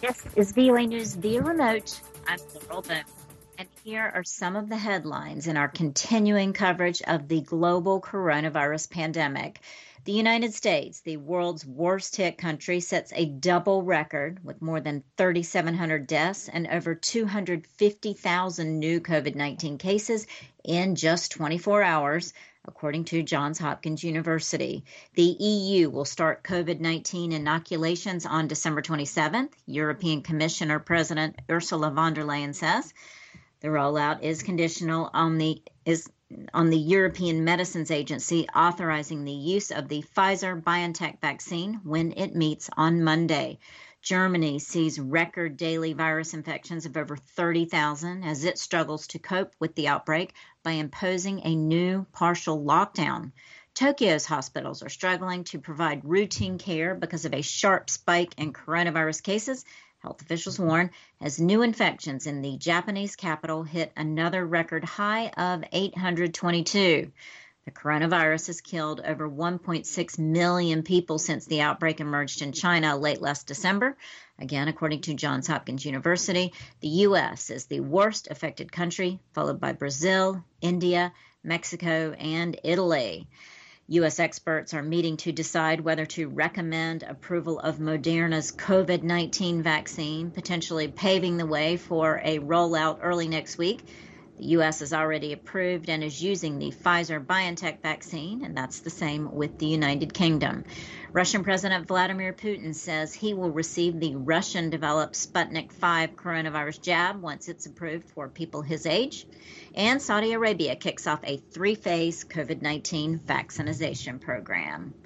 This is VOA News via remote. I'm Laurel Bowman, and here are some of the headlines in our continuing coverage of the global coronavirus pandemic. The United States, the world's worst hit country, sets a double record with more than 3,700 deaths and over 250,000 new COVID-19 cases in just 24 hours. According to Johns Hopkins University. The EU will start COVID-19 inoculations on December 27th, European Commissioner President Ursula von der Leyen says. The rollout is conditional on the European Medicines Agency authorizing the use of the Pfizer-BioNTech vaccine when it meets on Monday. Germany sees record daily virus infections of over 30,000 as it struggles to cope with the outbreak by imposing a new partial lockdown. Tokyo's hospitals are struggling to provide routine care because of a sharp spike in coronavirus cases, health officials warn, as new infections in the Japanese capital hit another record high of 822. The coronavirus has killed over 1.6 million people since the outbreak emerged in China late last December. Again, according to Johns Hopkins University, the U.S. is the worst affected country, followed by Brazil, India, Mexico, and Italy. U.S. experts are meeting to decide whether to recommend approval of Moderna's COVID-19 vaccine, potentially paving the way for a rollout early next week. The U.S. has already approved and is using the Pfizer-BioNTech vaccine, and that's the same with the United Kingdom. Russian President Vladimir Putin says he will receive the Russian-developed Sputnik V coronavirus jab once it's approved for people his age. And Saudi Arabia kicks off a 3-phase COVID-19 vaccination program.